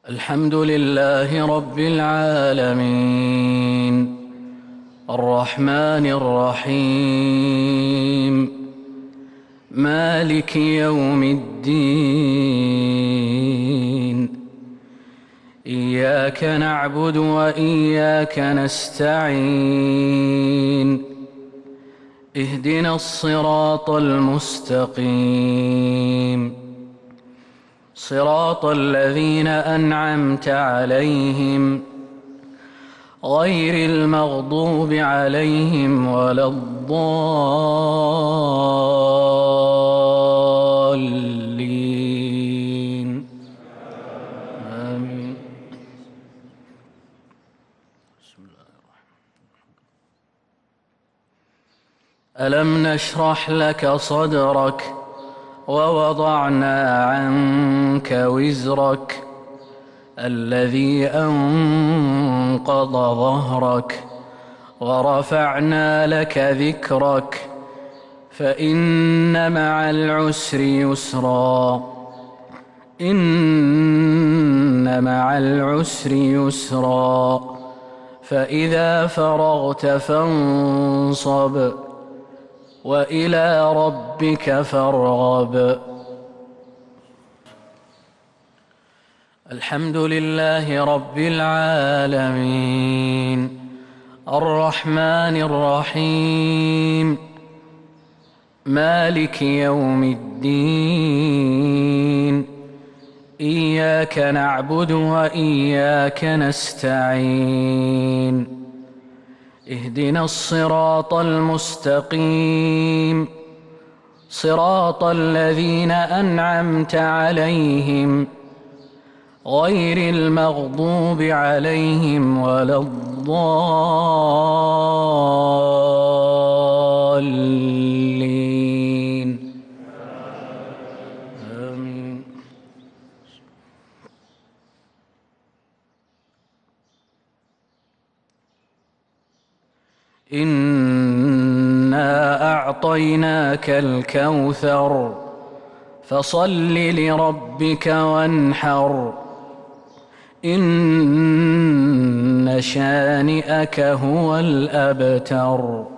الحمد لله رب العالمين الرحمن الرحيم مالك يوم الدين إياك نعبد وإياك نستعين اهدنا الصراط المستقيم صراط الذين أنعمت عليهم غير المغضوب عليهم ولا الضالين آمين. بسم الله الرحمن الرحيم. ألم نشرح لك صدرك ووضعنا عنك وزرك الذي أنقض ظهرك ورفعنا لك ذكرك فإن مع العسر يسرا إن مع العسر يسرا فإذا فرغت فانصب وإلى ربك فارغب. الحمد لله رب العالمين الرحمن الرحيم مالك يوم الدين إياك نعبد وإياك نستعين اهدنا الصراط المستقيم صراط الذين أنعمت عليهم غير المغضوب عليهم ولا الضالين آمين. إنا أعطيناك الكوثر فصل لربك وانحر إن شانئك هو الأبتر.